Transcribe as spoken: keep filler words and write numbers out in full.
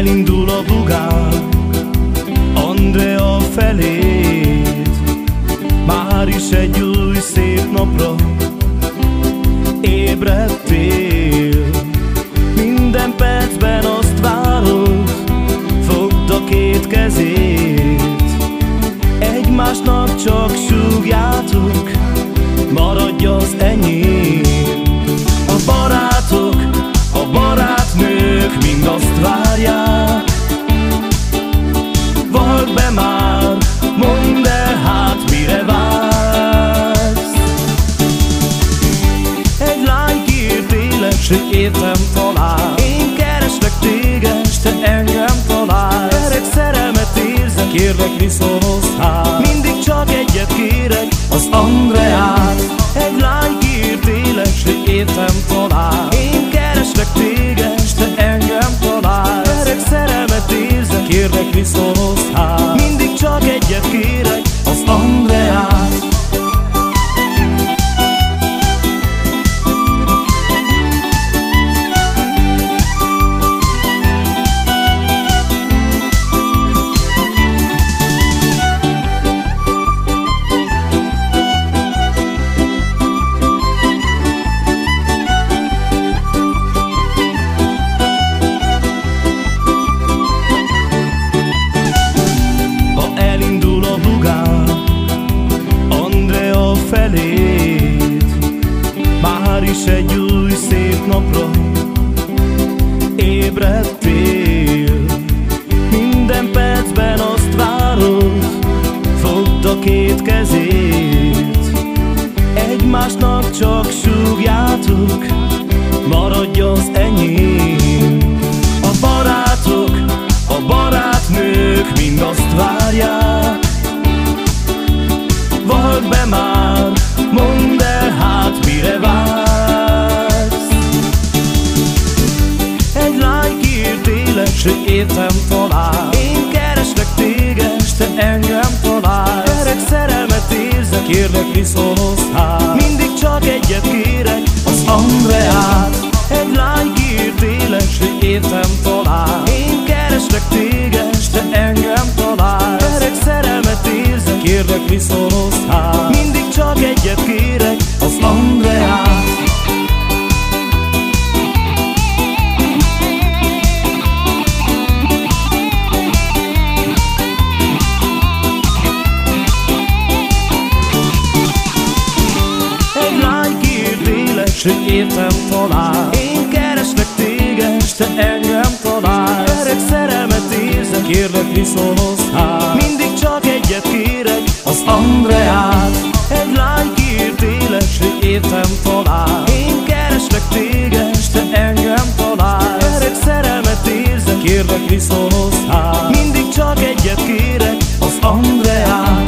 elindul a bugár Andrea felét, már is egy új szép napra ébredtél. Minden percben azt várod, fogd a két kezét, egymásnak csak súgjátok, maradj az enyém. A barátok, a barátnők mind azt várják, vald be már, mondd el hát mire vársz. Egy lány kiírt s értem talál, én kereslek téged, s te engem találsz. Erek szerelmet érzek, kérlek viszonozz hát, mindig csak egyet kérek, az Andreát. Egy lány kiírt s értem talál, én kereslek téged, s te engem találsz. Erek szerelmet érzek, kérlek viszonozz hát, mindig csak egyet kérek, az Andreát. Felét, már is egy új szép napra ébredtél. Minden percben azt várod, fogd a két kezét, egymásnak csak súgjátok, maradj az enyém. A barátok, a barátnők mind azt várják, vald be már, mondd el hát mire vársz. Egy lány kiírt élet, s értem talál, én kereslek téged, s te engem találsz. Erek szerelmet érzek, kérlek viszonozz hát, mindig csak egyet kérek, az Andreát. Egy lány kiírt élet, s értem talál, én kereslek téged, s te engem találsz. Erek szerelmet érzek, kérlek viszonozz hát, mindig csak egyet kérek, az Andreát. Egy lány kiírt élet, s értem talál, én kereslek téged, s te engem találsz. Erek szerelmet érzek, kérlek viszonozz hát, mindig csak egyet kérek, az Andreát. Egy lány kiírt élet, s értem talál, én kereslek téged, s te engem találsz. Erek szerelmet érzek, kérlek viszonozz hát, mindig csak egyet kérek, az Andreát.